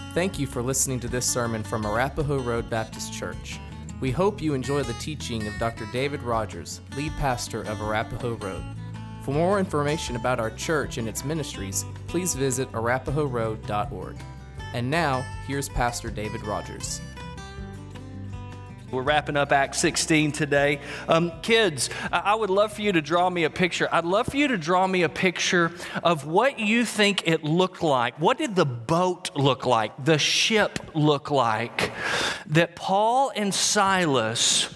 Thank you for listening to this sermon from Arapahoe Road Baptist Church. We hope you enjoy the teaching of Dr. David Rogers, lead pastor of Arapahoe Road. For more information about our church and its ministries, please visit arapahoeroad.org. And now, here's Pastor David Rogers. We're wrapping up Acts 16 today. Kids, I would love for you to draw me a picture. I'd love for you to draw me a picture of what you think it looked like. What did the boat look like, the ship look like, that Paul and Silas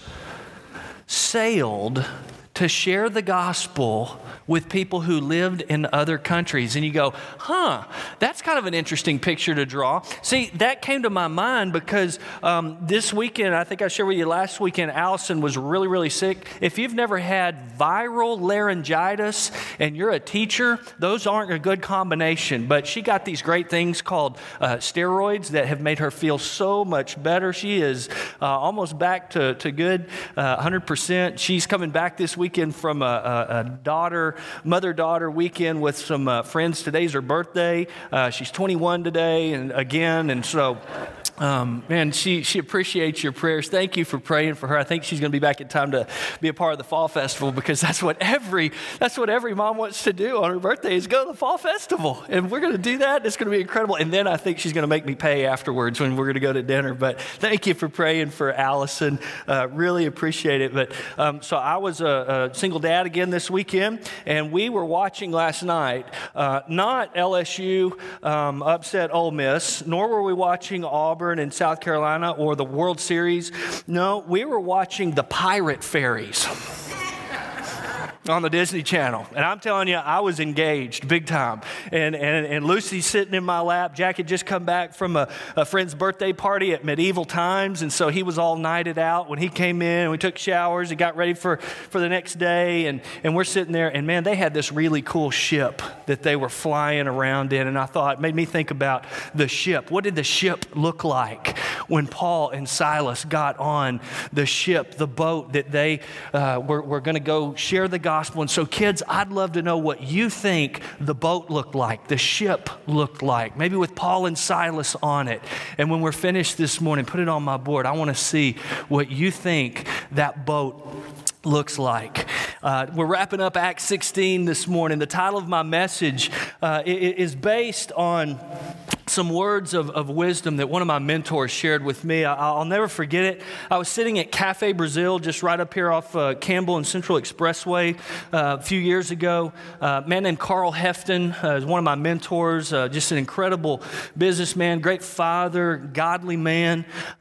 sailed to share the gospel with people who lived in other countries? And you go, that's kind of an interesting picture to draw. See, that came to my mind because this weekend, I think I shared with you last weekend, Allison was really, really sick. If you've never had viral laryngitis and you're a teacher, those aren't a good combination. But she got these great things called steroids that have made her feel so much better. She is almost back to good, 100%. She's coming back this weekend from a mother-daughter weekend with some friends. Today's her birthday. She's 21 today, and so she appreciates your prayers. Thank you for praying for her. I think she's going to be back in time to be a part of the Fall Festival, because that's what every mom wants to do on her birthday, is go to the Fall Festival. And we're going to do that. It's going to be incredible. And then I think she's going to make me pay afterwards when we're going to go to dinner. But thank you for praying for Allison. Really appreciate it. But so I was a single dad again this weekend, and we were watching last night, not LSU upset Ole Miss, nor were we watching Auburn in South Carolina or the World Series. No, we were watching the Pirate Fairies on the Disney Channel. And I'm telling you, I was engaged big time. And Lucy's sitting in my lap. Jack had just come back from a friend's birthday party at Medieval Times, and so he was all nighted out when he came in. We took showers and got ready for the next day, and we're sitting there, and man, they had this really cool ship that they were flying around in, and I thought, it made me think about the ship. What did the ship look like when Paul and Silas got on the ship, the boat that they were going to go share the gospel? And so, kids, I'd love to know what you think the boat looked like, the ship looked like, maybe with Paul and Silas on it. And when we're finished this morning, put it on my board. I want to see what you think that boat looks like. We're wrapping up Acts 16 this morning. The title of my message is based on some words of wisdom that one of my mentors shared with me. I'll never forget it. I was sitting at Cafe Brazil, just right up here off Campbell and Central Expressway a few years ago. A man named Carl Hefton is one of my mentors, just an incredible businessman, great father, godly man,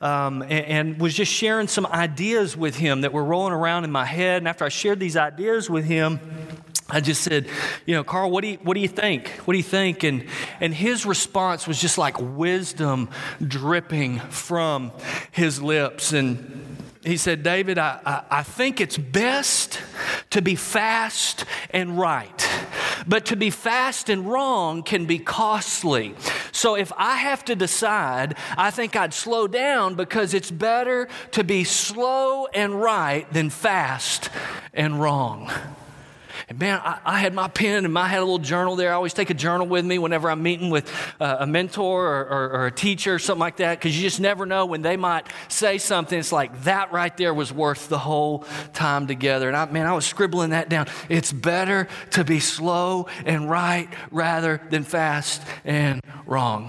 and was just sharing some ideas with him that were rolling around in my head. And after I shared these ideas with him, I just said, Carl, what do you think? What do you think? And his response was just like wisdom dripping from his lips. And he said, David, I think it's best to be fast and right. But to be fast and wrong can be costly. So if I have to decide, I think I'd slow down, because it's better to be slow and right than fast and wrong. And man, I had my pen and I had a little journal there. I always take a journal with me whenever I'm meeting with a mentor or a teacher or something like that, because you just never know when they might say something. It's like, that right there was worth the whole time together. And I was scribbling that down. It's better to be slow and right rather than fast and wrong.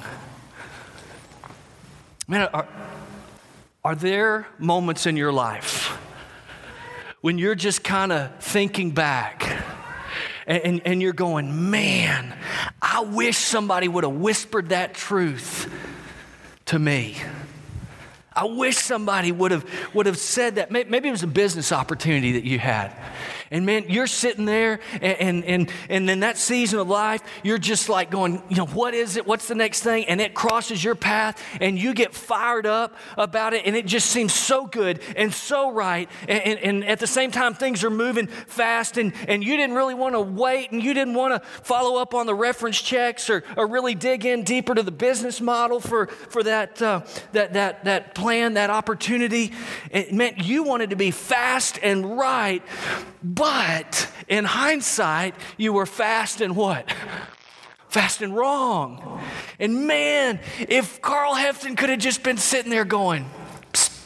Man, are there moments in your life when you're just kind of thinking back and you're going, man, I wish somebody would have whispered that truth to me. I wish somebody would have said that. Maybe it was a business opportunity that you had. And man, you're sitting there and in that season of life, you're just like going, what is it? What's the next thing? And it crosses your path and you get fired up about it, and it just seems so good and so right. And at the same time, things are moving fast, and you didn't really want to wait, and you didn't want to follow up on the reference checks or really dig in deeper to the business model for that plan, that opportunity. It meant you wanted to be fast and right. But in hindsight, you were fast and what? fast and wrong. And man, if Carl Hefton could have just been sitting there going, psst,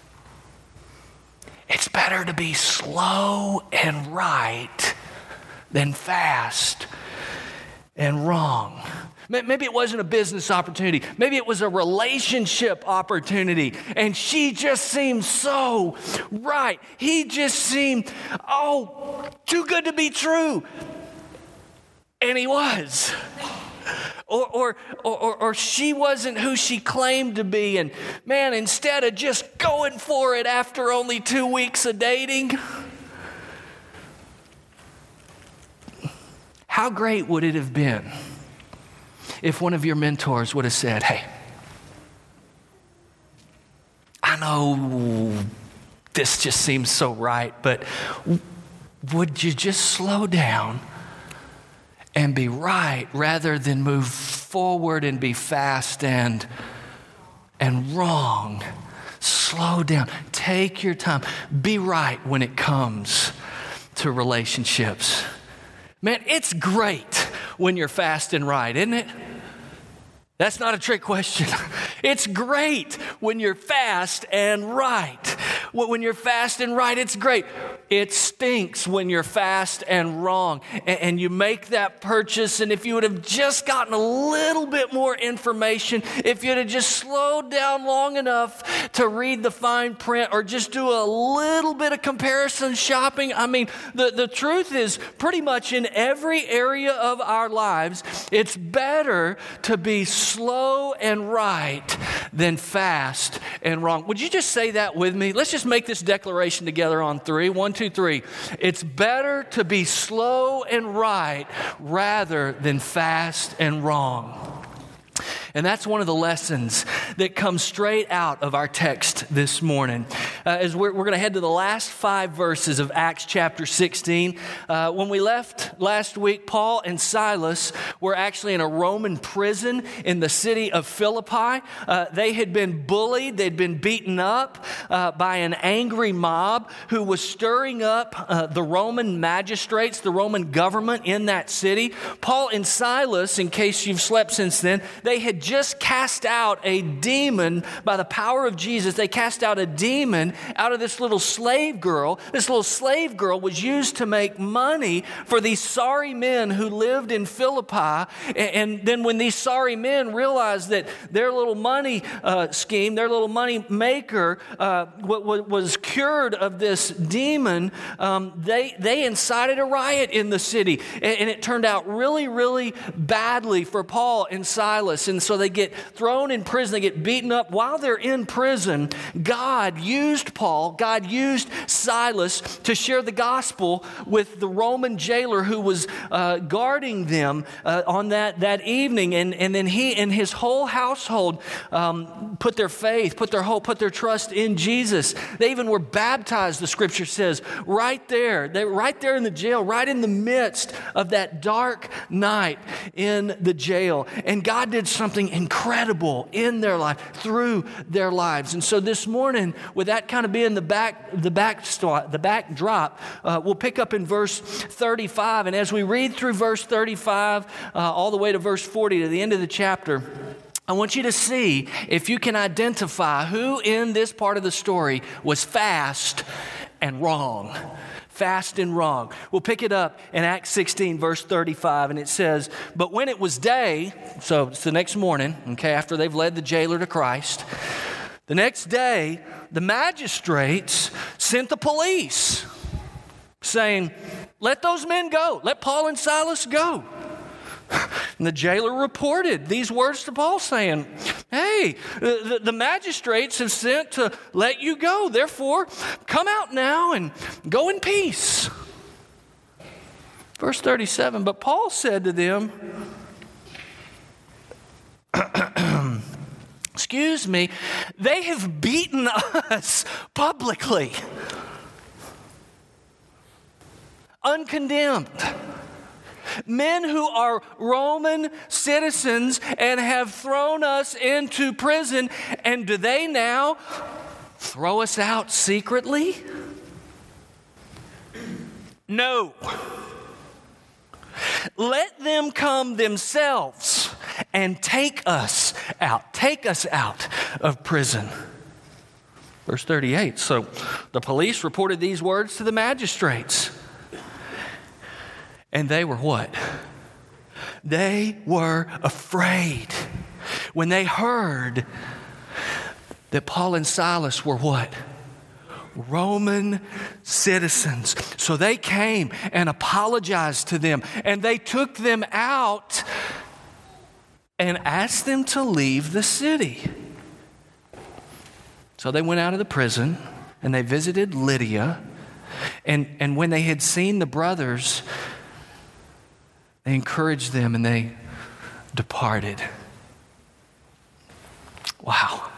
it's better to be slow and right than fast and wrong. Maybe it wasn't a business opportunity. Maybe it was a relationship opportunity. And she just seemed so right. He just seemed, too good to be true. And he was. Or she wasn't who she claimed to be. And man, instead of just going for it after only 2 weeks of dating, how great would it have been if one of your mentors would have said, hey, I know this just seems so right, but would you just slow down and be right rather than move forward and be fast and wrong? Slow down. Take your time. Be right when it comes to relationships. Man, it's great when you're fast and right, isn't it? That's not a trick question. It's great when you're fast and right. When you're fast and right, it's great. It stinks when you're fast and wrong. And you make that purchase, and if you would have just gotten a little bit more information, if you'd have just slowed down long enough to read the fine print or just do a little bit of comparison shopping, I mean, the truth is pretty much in every area of our lives, it's better to be slow and right than fast and wrong. Would you just say that with me? Let's just make this declaration together on 3. 1, 2, 3. It's better to be slow and right rather than fast and wrong. And that's one of the lessons that comes straight out of our text this morning. As we're going to head to the last 5 verses of Acts chapter 16. When we left last week, Paul and Silas were actually in a Roman prison in the city of Philippi. They had been bullied. They'd been beaten up by an angry mob who was stirring up the Roman magistrates, the Roman government in that city. Paul and Silas, in case you've slept since then, they had just cast out a demon by the power of Jesus. They cast out a demon out of this little slave girl. This little slave girl was used to make money for these sorry men who lived in Philippi. And then when these sorry men realized that their little money scheme, their little money maker was cured of this demon, they incited a riot in the city. And it turned out really, really badly for Paul and Silas. And so they get thrown in prison, they get beaten up. While they're in prison, God used Paul, God used Silas to share the gospel with the Roman jailer who was guarding them on that evening. And then he and his whole household put their faith, put their hope, put their trust in Jesus. They even were baptized, the scripture says, right there. They were right there in the jail, right in the midst of that dark night in the jail. And God did something incredible in their life, through their lives. And so this morning, with that kind of being the backdrop, we'll pick up in verse 35. And as we read through verse 35 all the way to verse 40 to the end of the chapter, I want you to see if you can identify who in this part of the story was fast and wrong. Fast and wrong. We'll pick it up in Acts 16, verse 35, and it says, "But when it was day," so it's the next morning, okay, after they've led the jailer to Christ, the next day, the magistrates sent the police, saying, "Let those men go. Let Paul and Silas go." And the jailer reported these words to Paul, saying, "Hey, the magistrates have sent to let you go. Therefore, come out now and go in peace." Verse 37, "But Paul said to them," excuse me, "they have beaten us publicly, uncondemned. Men who are Roman citizens and have thrown us into prison, and do they now throw us out secretly? No. Let them come themselves and take us out of prison. Verse 38, so the police reported these words to the magistrates. And they were what? They were afraid when they heard that Paul and Silas were what? Roman citizens. So they came and apologized to them, and they took them out and asked them to leave the city. So they went out of the prison and they visited Lydia. And when they had seen the brothers, they encouraged them and they departed. Wow.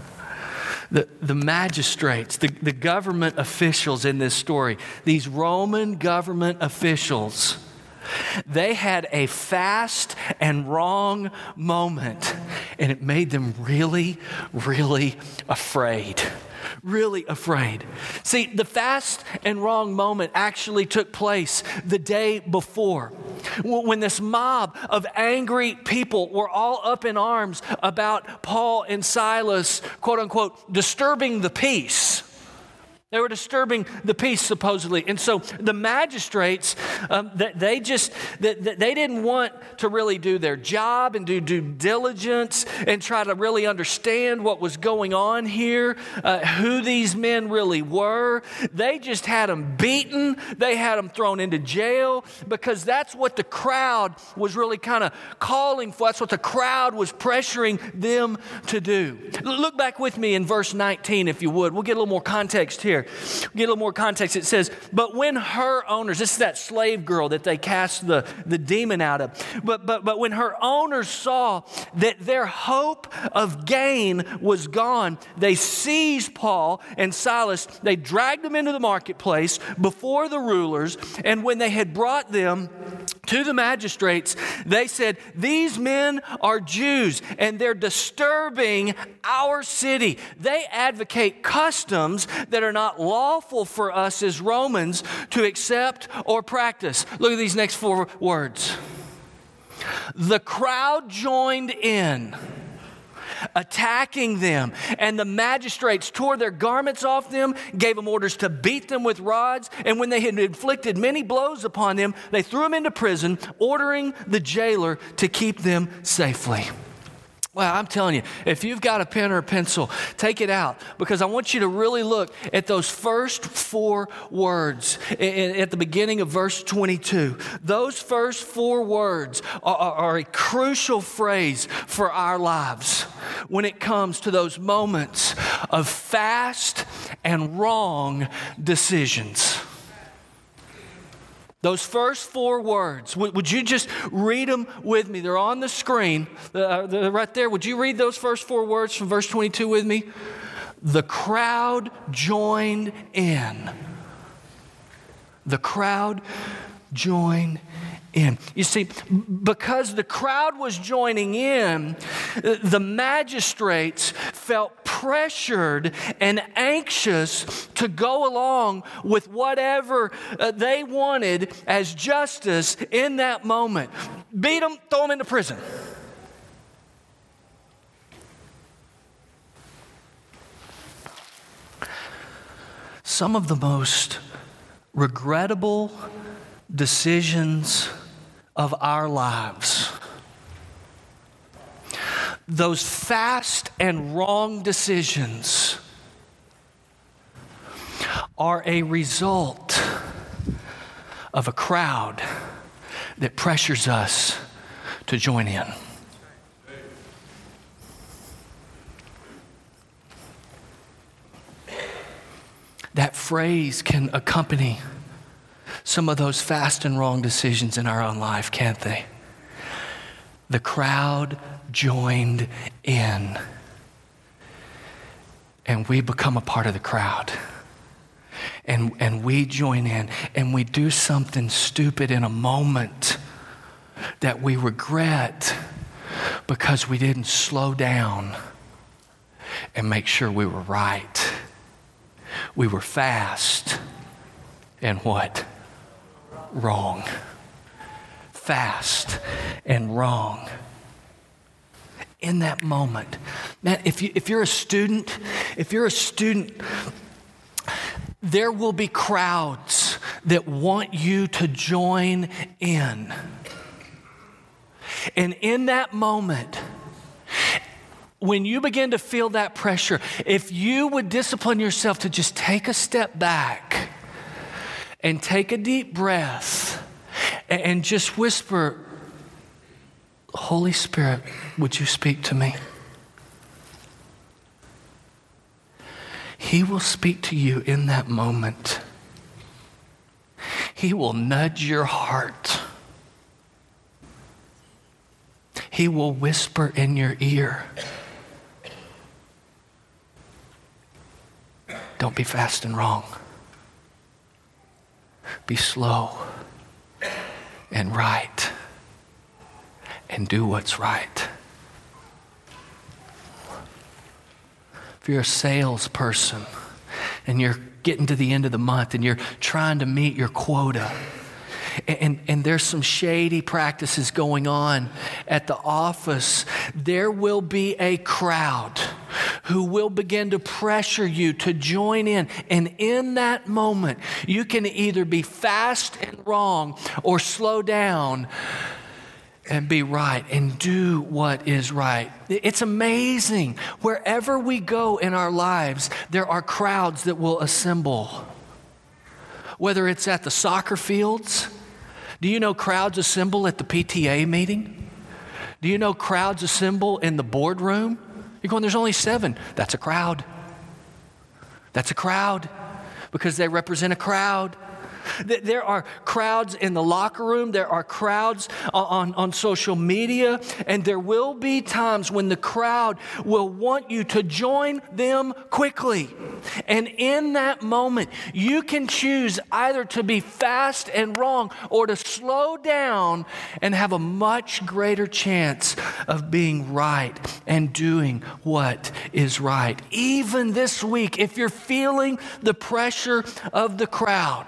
The magistrates, the government officials in this story, these Roman government officials, they had a fast and wrong moment, and it made them really, really afraid. Really afraid. See, the fast and wrong moment actually took place the day before, when this mob of angry people were all up in arms about Paul and Silas, quote unquote, disturbing the peace. They were disturbing the peace, supposedly. And so the magistrates, they didn't want to really do their job and do due diligence and try to really understand what was going on here, who these men really were. They just had them beaten. They had them thrown into jail because that's what the crowd was really kind of calling for. That's what the crowd was pressuring them to do. Look back with me in verse 19, if you would. We'll get a little more context here. Get a little more context. It says, but when her owners, this is that slave girl that they cast the demon out of, but when her owners saw that their hope of gain was gone, they seized Paul and Silas, they dragged them into the marketplace before the rulers, and when they had brought them to the magistrates, they said, these men are Jews and they're disturbing our city. They advocate customs that are not lawful for us as Romans to accept or practice. Look at these next 4 words. The crowd joined in, attacking them, and the magistrates tore their garments off them, gave them orders to beat them with rods, and when they had inflicted many blows upon them, they threw them into prison, ordering the jailer to keep them safely. Well, I'm telling you, if you've got a pen or a pencil, take it out, because I want you to really look at those first 4 words at the beginning of verse 22. Those first 4 words are a crucial phrase for our lives when it comes to those moments of fast and wrong decisions. Those first 4 words, would you just read them with me? They're on the screen, they're right there. Would you read those first 4 words from verse 22 with me? The crowd joined in. The crowd joined in. You see, because the crowd was joining in, the magistrates felt pressured and anxious to go along with whatever they wanted as justice in that moment. Beat them, throw them into prison. Some of the most regrettable decisions of our lives, those fast and wrong decisions, are a result of a crowd that pressures us to join in. That phrase can accompany some of those fast and wrong decisions in our own life, can't they? The crowd joined in, and we become a part of the crowd. And we join in, and we do something stupid in a moment that we regret because we didn't slow down and make sure we were right. We were fast and what? Wrong. fast and wrong. In that moment, man, if you're a student, there will be crowds that want you to join in. And in that moment, when you begin to feel that pressure, if you would discipline yourself to just take a step back and take a deep breath and just whisper, Holy Spirit, would you speak to me? He will speak to you in that moment. He will nudge your heart. He will whisper in your ear. Don't be fast and wrong. Be slow and right. And do what's right. If you're a salesperson and you're getting to the end of the month and you're trying to meet your quota, and there's some shady practices going on at the office, there will be a crowd who will begin to pressure you to join in. And in that moment, you can either be fast and wrong or slow down and be right and do what is right. It's amazing. Wherever we go in our lives, there are crowds that will assemble. Whether it's at the soccer fields. Do you know crowds assemble at the PTA meeting? Do you know crowds assemble in the boardroom? You're going, there's only 7. That's a crowd. That's a crowd because they represent a crowd. There are crowds in the locker room. There are crowds on social media. And there will be times when the crowd will want you to join them quickly. And in that moment, you can choose either to be fast and wrong or to slow down and have a much greater chance of being right and doing what is right. Even this week, if you're feeling the pressure of the crowd,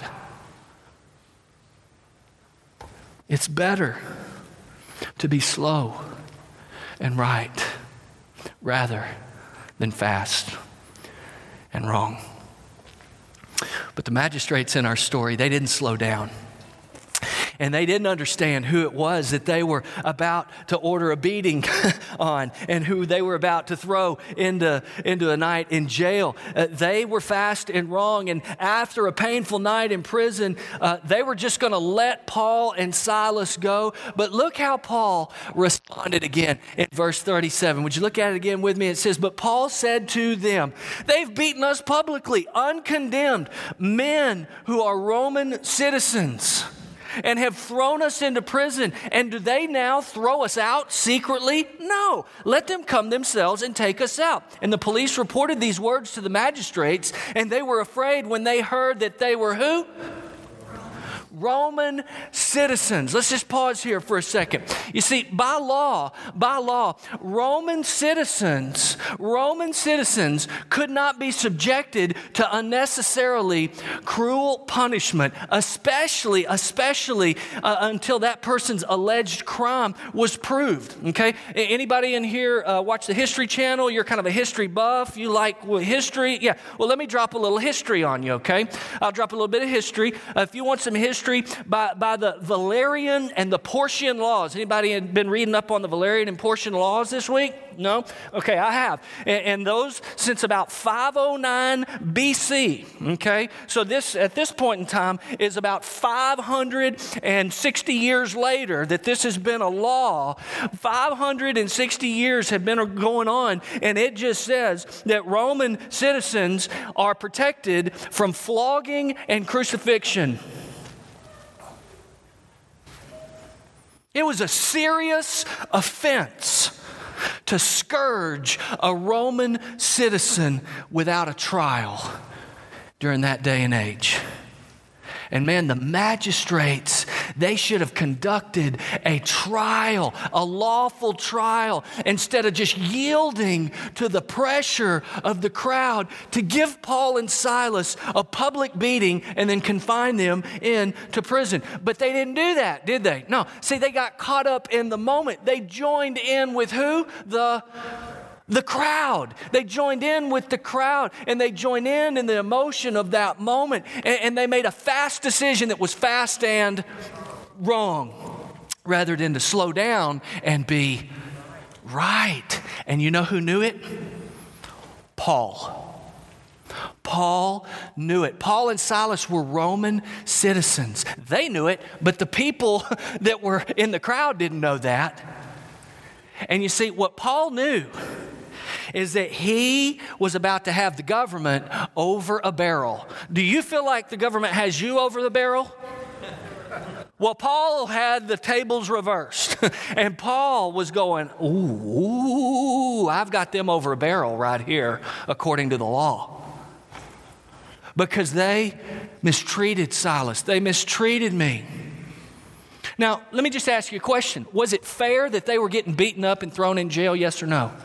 it's better to be slow and right rather than fast and wrong. But the magistrates in our story, they didn't slow down. And they didn't understand who it was that they were about to order a beating on and who they were about to throw into a night in jail. They were fast and wrong. And after a painful night in prison, they were just going to let Paul and Silas go. But look how Paul responded again in verse 37. Would you look at it again with me? It says, "But Paul said to them, 'They've beaten us publicly, uncondemned, men who are Roman citizens, and have thrown us into prison. And do they now throw us out secretly? No, let them come themselves and take us out.' And the police reported these words to the magistrates, and they were afraid when they heard that they were who? Roman citizens." Let's just pause here for a second. You see, by law, Roman citizens could not be subjected to unnecessarily cruel punishment, especially until that person's alleged crime was proved. Okay? Anybody in here watch the History Channel? You're kind of a history buff. You like history? Yeah. Well, let me drop a little history on you, okay? I'll drop a little bit of history. If you want some history, by the Valerian and the Porcian laws. Anybody been reading up on the Valerian and Porcian laws this week? No? Okay, I have. And those since about 509 BC, okay? So this, at this point in time, is about 560 years later that this has been a law. 560 years have been going on, and it just says that Roman citizens are protected from flogging and crucifixion. It was a serious offense to scourge a Roman citizen without a trial during that day and age. And man, the magistrates, They should have conducted a trial, a lawful trial, instead of just yielding to the pressure of the crowd to give Paul and Silas a public beating and then confine them into prison. But they didn't do that, did they? No. See, they got caught up in the moment. They joined in with who? The crowd. They joined in with the crowd, and they joined in the emotion of that moment, and they made a fast decision that was fast and wrong, rather than to slow down and be right. And you know who knew it? Paul. Paul knew it. Paul and Silas were Roman citizens. They knew it, but the people that were in the crowd didn't know that. And you see, what Paul knew is that he was about to have the government over a barrel. Do you feel like the government has you over the barrel? Well, Paul had the tables reversed, and Paul was going, ooh, I've got them over a barrel right here, according to the law. Because they mistreated Silas. They mistreated me. Now, let me just ask you a question. Was it fair that they were getting beaten up and thrown in jail, yes or no?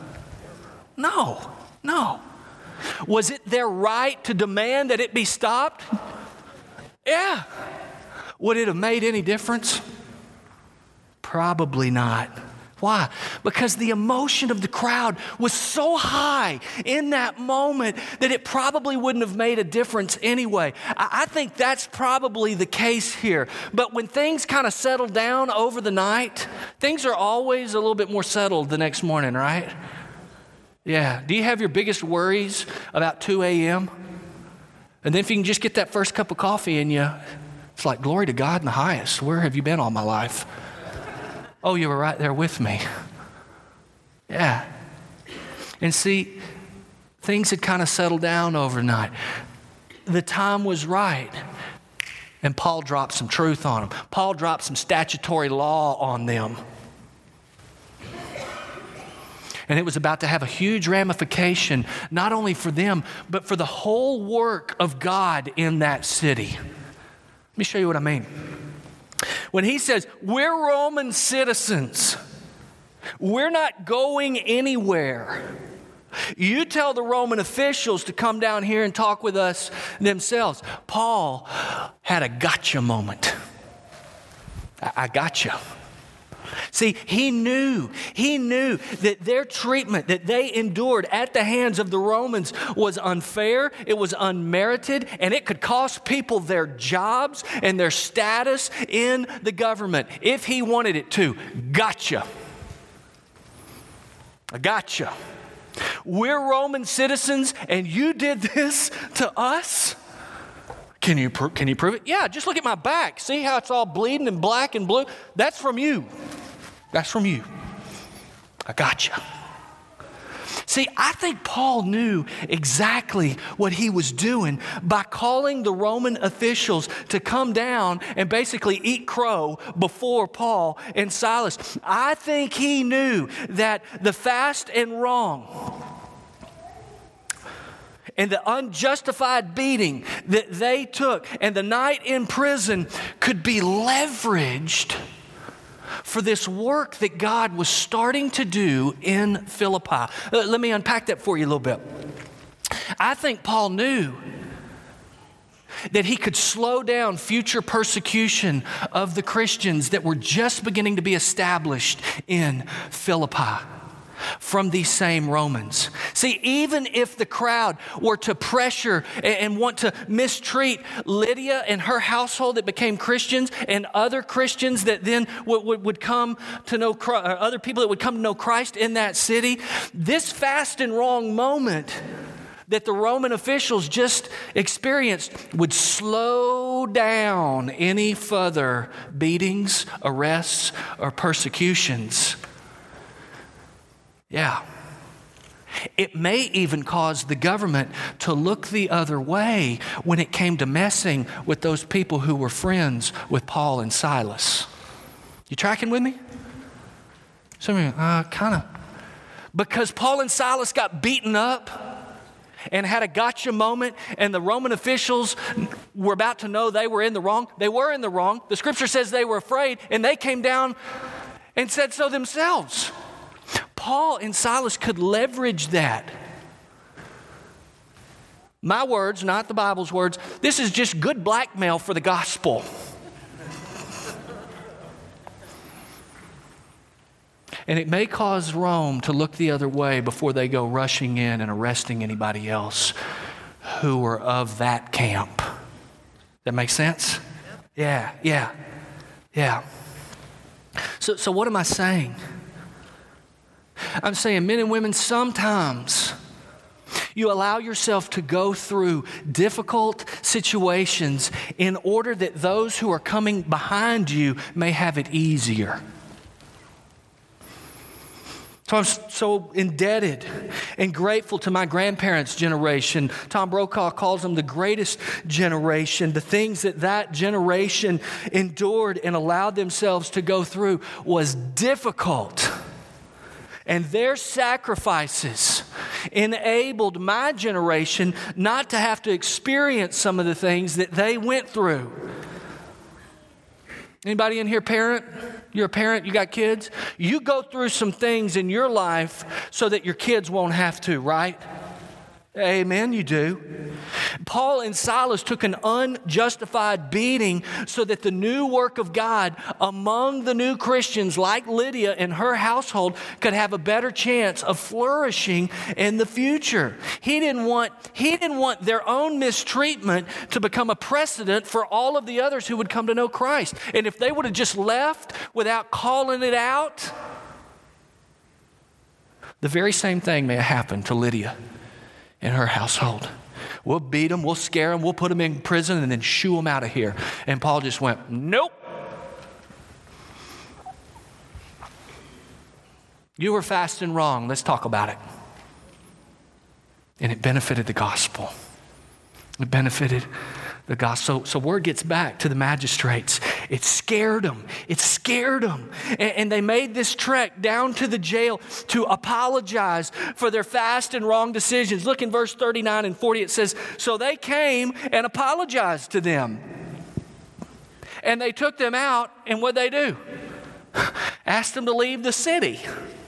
No. Was it their right to demand that it be stopped? Yeah. Would it have made any difference? Probably not. Why? Because the emotion of the crowd was so high in that moment that it probably wouldn't have made a difference anyway. I think that's probably the case here. But when things kind of settle down over the night, things are always a little bit more settled the next morning, right? Yeah. Do you have your biggest worries about 2 a.m.? And then if you can just get that first cup of coffee in you, it's like, glory to God in the highest. Where have you been all my life? Oh, you were right there with me. Yeah. And see, things had kind of settled down overnight. The time was right. And Paul dropped some truth on them. Paul dropped some statutory law on them. And it was about to have a huge ramification, not only for them, but for the whole work of God in that city. Let me show you what I mean. When he says, we're Roman citizens, we're not going anywhere. You tell the Roman officials to come down here and talk with us themselves. Paul had a gotcha moment. I gotcha. See, he knew that their treatment that they endured at the hands of the Romans was unfair, it was unmerited, and it could cost people their jobs and their status in the government if he wanted it to. Gotcha. I gotcha. We're Roman citizens, and you did this to us? Can you prove it? Yeah, just look at my back. See how it's all bleeding and black and blue? That's from you. That's from you. I gotcha. See, I think Paul knew exactly what he was doing by calling the Roman officials to come down and basically eat crow before Paul and Silas. I think he knew that the fast and wrong and the unjustified beating that they took and the night in prison could be leveraged for this work that God was starting to do in Philippi. Let me unpack that for you a little bit. I think Paul knew that he could slow down future persecution of the Christians that were just beginning to be established in Philippi from these same Romans. See, even if the crowd were to pressure and want to mistreat Lydia and her household that became Christians and other Christians that then would come to know, or other people that would come to know Christ in that city, this fast and wrong moment that the Roman officials just experienced would slow down any further beatings, arrests, or persecutions. Yeah. It may even cause the government to look the other way when it came to messing with those people who were friends with Paul and Silas. You tracking with me? Some of you, kind of. Because Paul and Silas got beaten up and had a gotcha moment, and the Roman officials were about to know they were in the wrong. They were in the wrong. The scripture says they were afraid, and they came down and said so themselves. Paul and Silas could leverage that. My words, not the Bible's words. This is just good blackmail for the gospel. And it may cause Rome to look the other way before they go rushing in and arresting anybody else who were of that camp. That make sense? Yeah. So what am I saying? I'm saying, men and women, sometimes you allow yourself to go through difficult situations in order that those who are coming behind you may have it easier. So I'm so indebted and grateful to my grandparents' generation. Tom Brokaw calls them the greatest generation. The things that generation endured and allowed themselves to go through was difficult. And their sacrifices enabled my generation not to have to experience some of the things that they went through. Anybody in here parent? You're a parent, you got kids? You go through some things in your life so that your kids won't have to, right? Amen, you do. Paul and Silas took an unjustified beating so that the new work of God among the new Christians like Lydia and her household could have a better chance of flourishing in the future. He didn't want their own mistreatment to become a precedent for all of the others who would come to know Christ. And if they would have just left without calling it out, the very same thing may have happened to Lydia in her household. We'll beat them, we'll scare them, we'll put them in prison and then shoo them out of here. And Paul just went, nope. You were fast and wrong. Let's talk about it. And it benefited the gospel. It benefited the gospel. So word gets back to the magistrates. It scared them. And they made this trek down to the jail to apologize for their fast and wrong decisions. Look in verse 39 and 40. It says, so they came and apologized to them. And they took them out, and what'd they do? Asked them to leave the city.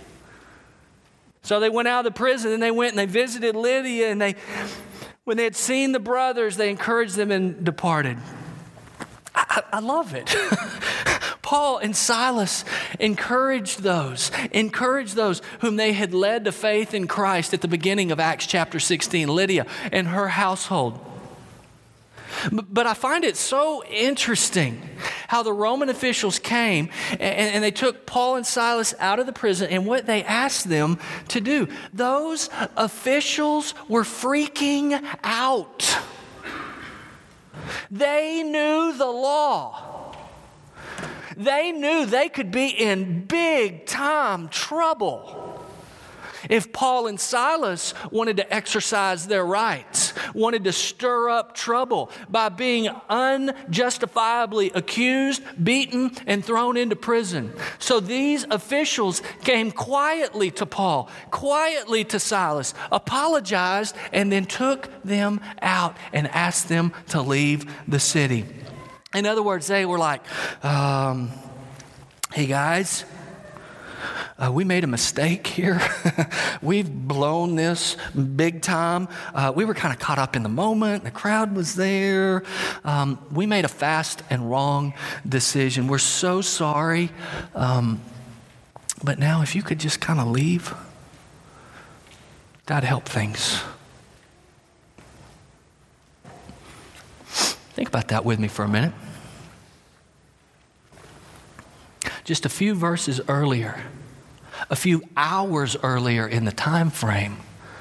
So they went out of the prison, and they went and they visited Lydia, and when they had seen the brothers, they encouraged them and departed. I love it. Paul and Silas encouraged those whom they had led to faith in Christ at the beginning of Acts chapter 16, Lydia and her household. But I find it so interesting how the Roman officials came and they took Paul and Silas out of the prison and what they asked them to do. Those officials were freaking out. They knew the law. They knew they could be in big time trouble if Paul and Silas wanted to exercise their rights, wanted to stir up trouble by being unjustifiably accused, beaten, and thrown into prison. So these officials came quietly to Paul, quietly to Silas, apologized, and then took them out and asked them to leave the city. In other words, they were like, hey guys, we made a mistake here. We've blown this big time. We were kind of caught up in the moment. The crowd was there. We made a fast and wrong decision. We're so sorry. But now if you could just kind of leave, that'd help things. Think about that with me for a minute. Just a few verses earlier, a few hours earlier in the time frame,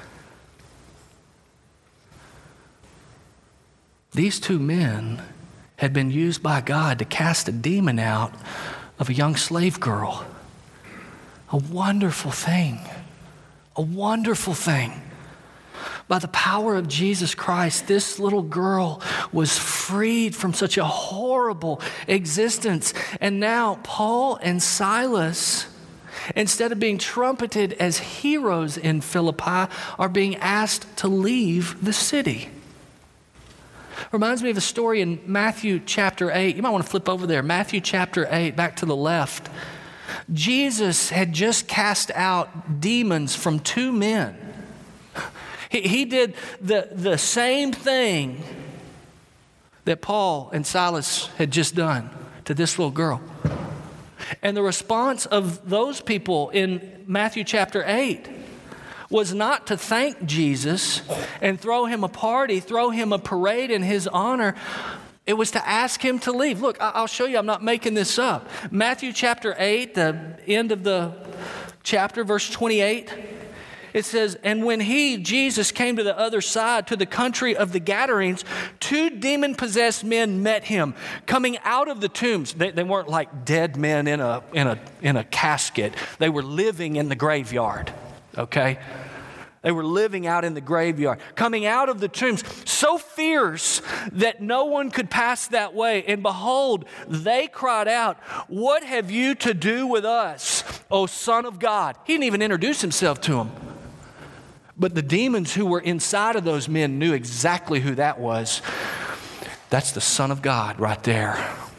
these two men had been used by God to cast a demon out of a young slave girl. A wonderful thing. A wonderful thing. By the power of Jesus Christ, this little girl was freed from such a horrible existence. And now Paul and Silas instead of being trumpeted as heroes in Philippi, are being asked to leave the city. Reminds me of a story in Matthew chapter 8. You might want to flip over there. Matthew chapter 8, back to the left. Jesus had just cast out demons from two men. He did the same thing that Paul and Silas had just done to this little girl. And the response of those people in Matthew chapter 8 was not to thank Jesus and throw him a party, throw him a parade in his honor. It was to ask him to leave. Look, I'll show you. I'm not making this up. Matthew chapter 8, the end of the chapter, verse 28, it says, "And when he, Jesus, came to the other side, to the country of the Gadarenes, two demon-possessed men met him, coming out of the tombs." They weren't like dead men in a casket. They were living in the graveyard, okay? They were living out in the graveyard, coming out of the tombs, so fierce that no one could pass that way. And behold, they cried out, "What have you to do with us, O Son of God?" He didn't even introduce himself to them. But the demons who were inside of those men knew exactly who that was. That's the Son of God right there.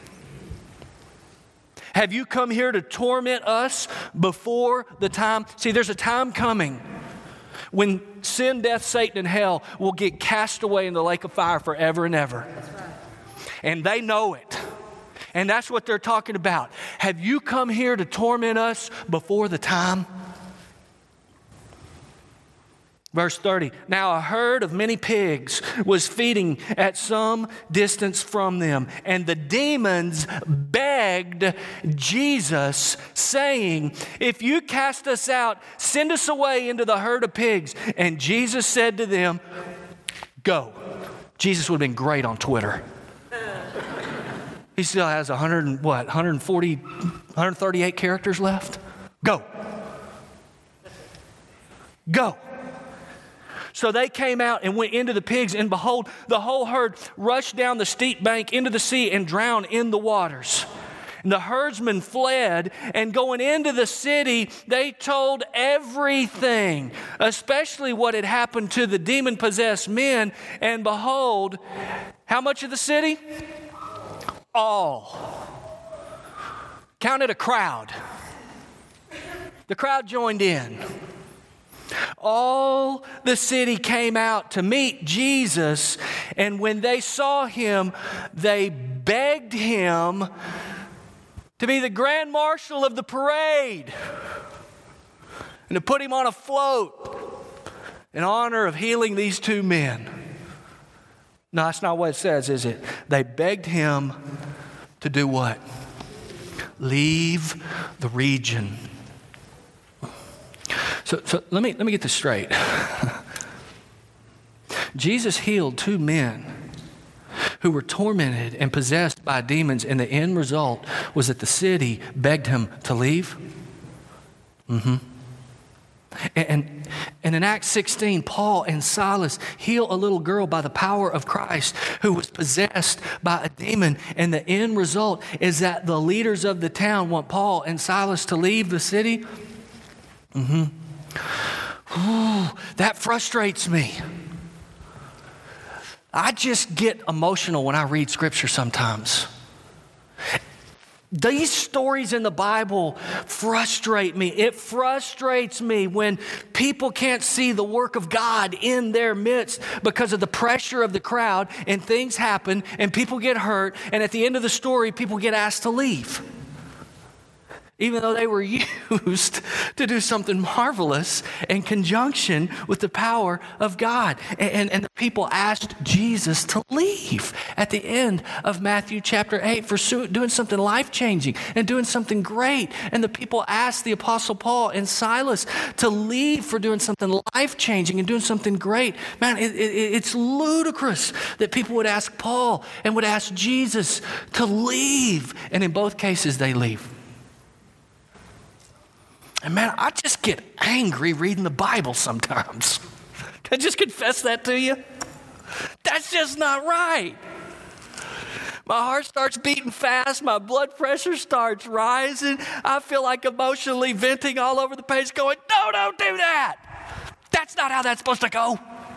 "Have you come here to torment us before the time?" See, there's a time coming when sin, death, Satan, and hell will get cast away in the lake of fire forever and ever. That's right. And they know it. And that's what they're talking about. Have you come here to torment us before the time? Verse 30, "Now a herd of many pigs was feeding at some distance from them, and the demons begged Jesus, saying, 'If you cast us out, send us away into the herd of pigs.' And Jesus said to them, 'Go.'" Jesus would have been great on Twitter. He still has 138 characters left. Go. Go. So they came out and went into the pigs, and behold, the whole herd rushed down the steep bank into the sea and drowned in the waters. And the herdsmen fled, and going into the city, they told everything, especially what had happened to the demon-possessed men. And behold, how much of the city? All. Counted a crowd. The crowd joined in. All the city came out to meet Jesus, and when they saw him, they begged him to be the grand marshal of the parade and to put him on a float in honor of healing these two men. No, that's not what it says, is it? They begged him to do what? Leave the region. So let me get this straight. Jesus healed two men who were tormented and possessed by demons, and the end result was that the city begged him to leave. And in Acts 16, Paul and Silas heal a little girl by the power of Christ who was possessed by a demon. And the end result is that the leaders of the town want Paul and Silas to leave the city. Ooh, that frustrates me. I just get emotional when I read Scripture sometimes. These stories in the Bible frustrate me. It frustrates me when people can't see the work of God in their midst because of the pressure of the crowd, and things happen and people get hurt, and at the end of the story, people get asked to leave. Even though they were used to do something marvelous in conjunction with the power of God. And the people asked Jesus to leave at the end of Matthew chapter 8 for doing something life-changing and doing something great. And the people asked the Apostle Paul and Silas to leave for doing something life-changing and doing something great. Man, it's ludicrous that people would ask Paul and would ask Jesus to leave. And in both cases, they leave. And man, I just get angry reading the Bible sometimes. Can I just confess that to you? That's just not right. My heart starts beating fast. My blood pressure starts rising. I feel like emotionally venting all over the page going, no, don't do that. That's not how that's supposed to go.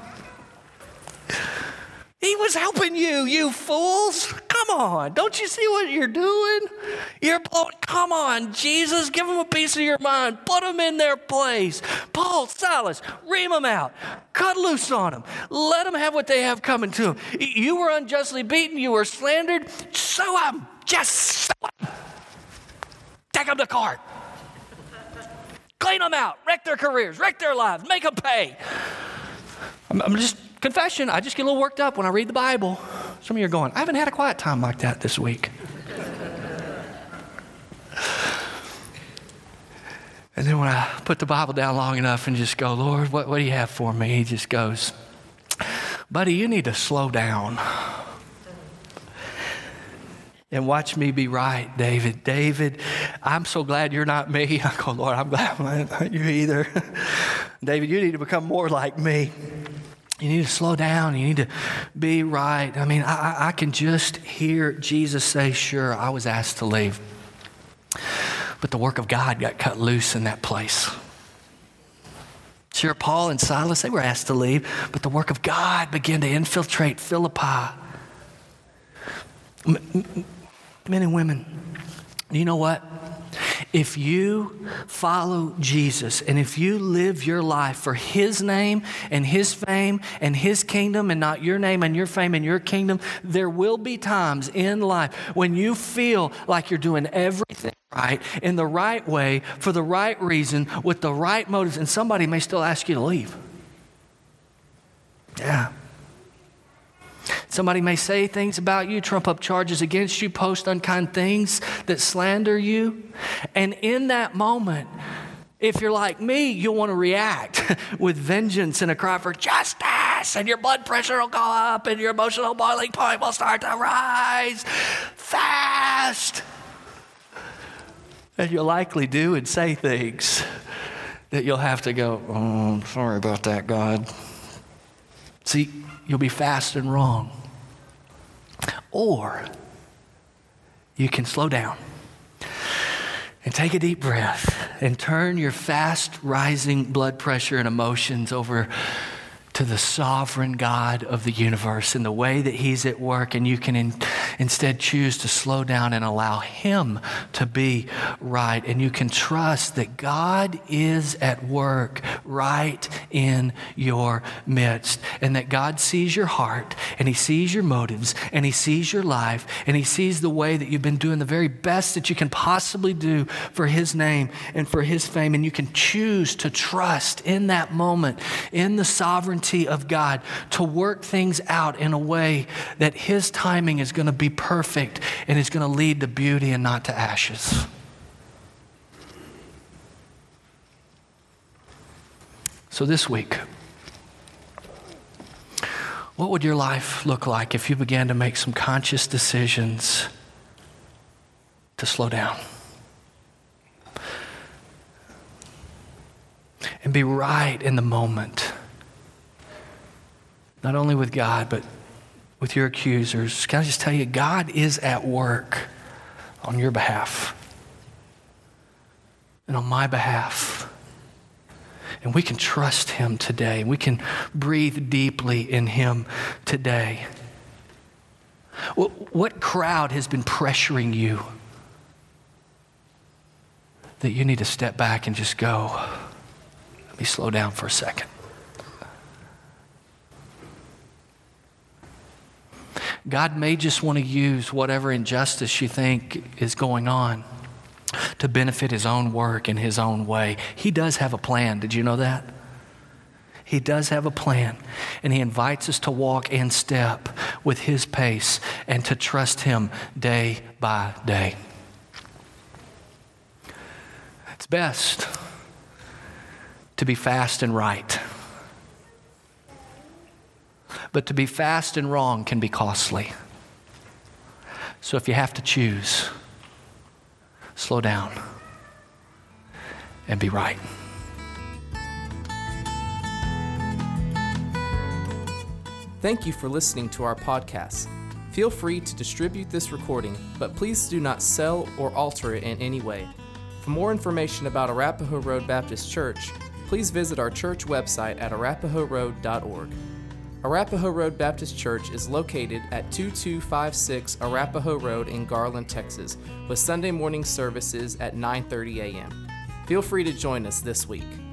He was helping you, you fools. Come on. Don't you see what you're doing? You're blowing. Come on, Jesus, give them a piece of your mind. Put them in their place. Paul, Silas, ream them out. Cut loose on them. Let them have what they have coming to them. You were unjustly beaten. You were slandered. Sue them. Just sue them. Take them to court. Clean them out. Wreck their careers. Wreck their lives. Make them pay. I'm just... Confession, I just get a little worked up when I read the Bible. Some of you are going, I haven't had a quiet time like that this week. And then when I put the Bible down long enough and just go, Lord, what do you have for me? He just goes, buddy, you need to slow down. And watch me be right, David. David, I'm so glad you're not me. I go, Lord, I'm glad I'm not you either. David, you need to become more like me. You need to slow down. You need to be right. I mean, I can just hear Jesus say, sure, I was asked to leave. But the work of God got cut loose in that place. Sure, Paul and Silas, they were asked to leave, but the work of God began to infiltrate Philippi. Men and women, you know what? If you follow Jesus and if you live your life for His name and His fame and His kingdom and not your name and your fame and your kingdom, there will be times in life when you feel like you're doing everything right, in the right way, for the right reason, with the right motives, and somebody may still ask you to leave. Yeah. Somebody may say things about you, trump up charges against you, post unkind things that slander you. And in that moment, if you're like me, you'll want to react with vengeance and a cry for justice. And your blood pressure will go up and your emotional boiling point will start to rise fast. And you'll likely do and say things that you'll have to go, oh, sorry about that, God. See, you'll be fast and wrong. Or you can slow down and take a deep breath and turn your fast rising blood pressure and emotions over to the sovereign God of the universe and the way that He's at work, and you can instead choose to slow down and allow Him to be right. And you can trust that God is at work right in your midst, and that God sees your heart and He sees your motives and He sees your life and He sees the way that you've been doing the very best that you can possibly do for His name and for His fame. And you can choose to trust in that moment in the sovereignty of God to work things out in a way that His timing is going to be perfect and is going to lead to beauty and not to ashes. So this week, what would your life look like if you began to make some conscious decisions to slow down and be right in the moment? Not only with God, but with your accusers. Can I just tell you, God is at work on your behalf and on my behalf. And we can trust Him today. We can breathe deeply in Him today. What crowd has been pressuring you that you need to step back and just go, let me slow down for a second? God may just want to use whatever injustice you think is going on to benefit His own work in His own way. He does have a plan. Did you know that? He does have a plan, and He invites us to walk in step with His pace and to trust Him day by day. It's best to be fast and right. But to be fast and wrong can be costly. So if you have to choose, slow down and be right. Thank you for listening to our podcast. Feel free to distribute this recording, but please do not sell or alter it in any way. For more information about Arapahoe Road Baptist Church, please visit our church website at arapahoeroad.org. Arapahoe Road Baptist Church is located at 2256 Arapahoe Road in Garland, Texas, with Sunday morning services at 9:30 a.m. Feel free to join us this week.